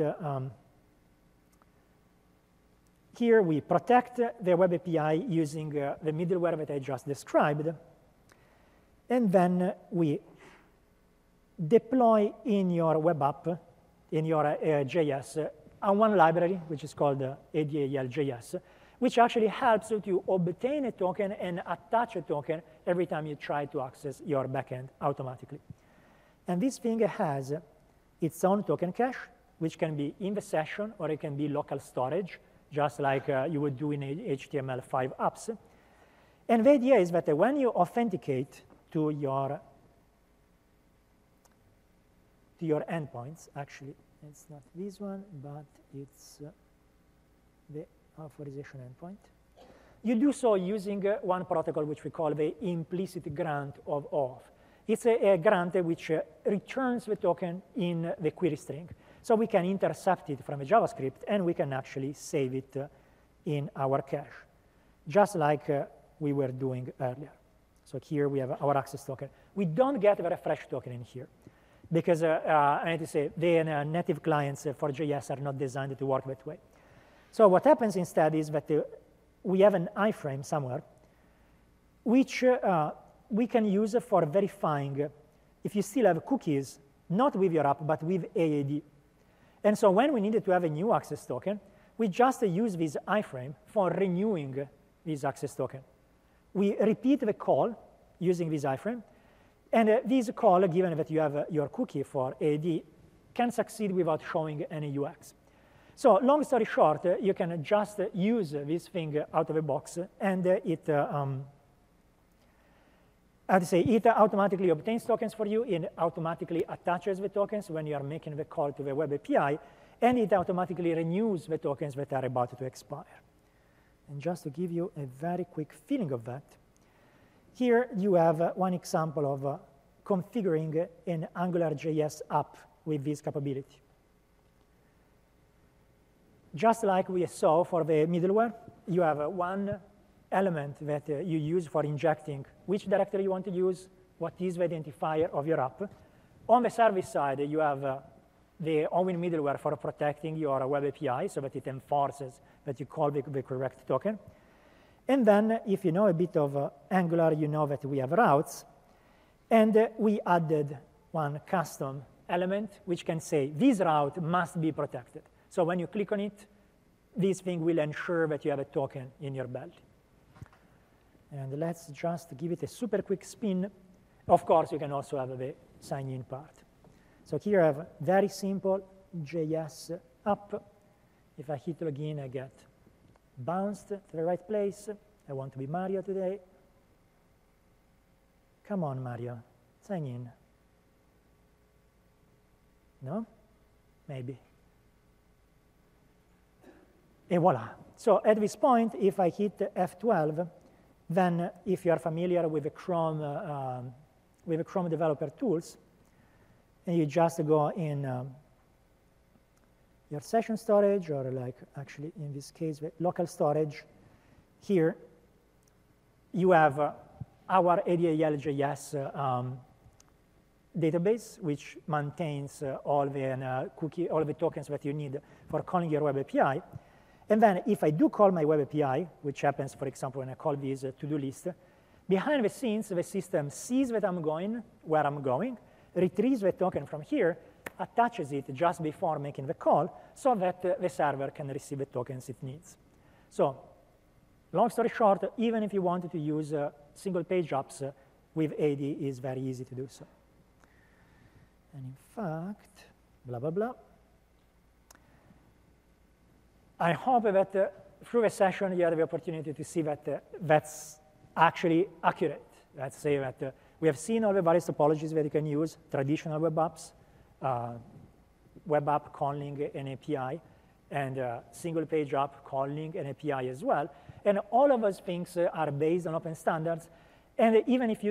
here we protect the web API using the middleware that I just described. And then we deploy in your web app, in your JS, one library, which is called ADAL.js, which actually helps you to obtain a token and attach a token every time you try to access your backend automatically. And this thing has its own token cache, which can be in the session, or it can be local storage, just like you would do in HTML5 apps. And the idea is that when you authenticate to your endpoints, actually, it's not this one, but it's the authorization endpoint. You do so using one protocol which we call the implicit grant of auth. It's a grant which returns the token in the query string. So we can intercept it from a JavaScript, and we can actually save it in our cache, just like we were doing earlier. So here we have our access token. We don't get the refresh token in here, because I need to say the native clients for JS are not designed to work that way. So what happens instead is that we have an iframe somewhere, which we can use for verifying if you still have cookies, not with your app, but with AAD. And so when we needed to have a new access token, we just use this iframe for renewing this access token. We repeat the call using this iframe, and this call, given that you have your cookie for AAD, can succeed without showing any UX. So long story short, you can just use this thing out of the box, and it automatically obtains tokens for you, it automatically attaches the tokens when you are making the call to the web API, and it automatically renews the tokens that are about to expire. And just to give you a very quick feeling of that, here you have one example of configuring an AngularJS app with this capability. Just like we saw for the middleware, you have one element that you use for injecting which directory you want to use, what is the identifier of your app. On the service side, you have the OWIN middleware for protecting your web API so that it enforces that you call the correct token. And then if you know a bit of Angular, you know that we have routes. And we added one custom element which can say this route must be protected. So when you click on it, this thing will ensure that you have a token in your belt. And let's just give it a super quick spin. Of course, you can also have the sign-in part. So here I have a very simple JS app. If I hit login, I get bounced to the right place. I want to be Mario today. Come on, Mario, sign in. No? Maybe. And voila. So at this point, if I hit F12, then if you are familiar with the Chrome developer tools, and you just go in your session storage, or like actually in this case, the local storage, here you have our ADAL.js database, which maintains all the tokens that you need for calling your web API. And then if I do call my web API, which happens, for example, when I call this to-do list, behind the scenes, the system sees that I'm going where I'm going, retrieves the token from here, attaches it just before making the call, so that the server can receive the tokens it needs. So long story short, even if you wanted to use single-page apps with AD, is very easy to do so. And in fact, blah, blah, blah. I hope that through the session you had the opportunity to see that that's actually accurate. Let's say that we have seen all the various topologies that you can use, traditional web apps, web app calling an API, and single page app calling an API as well. And all of those things are based on open standards. And even if you